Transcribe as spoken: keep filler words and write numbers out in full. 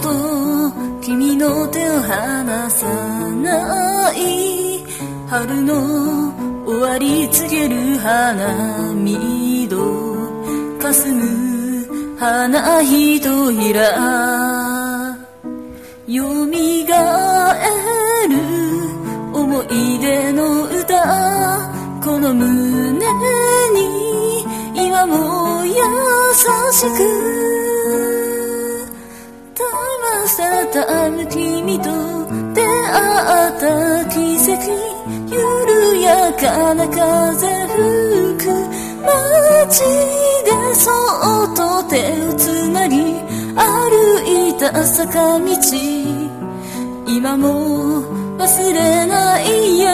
と君の手を離さない。春の終わり告げる花見ど霞む花ひとひら。よみがえる思い出の歌、この胸に今も優しく。たむ君と出会った奇跡、緩やかな風吹く街でそっと手をつなぎ歩いた坂道、今も忘れないよ。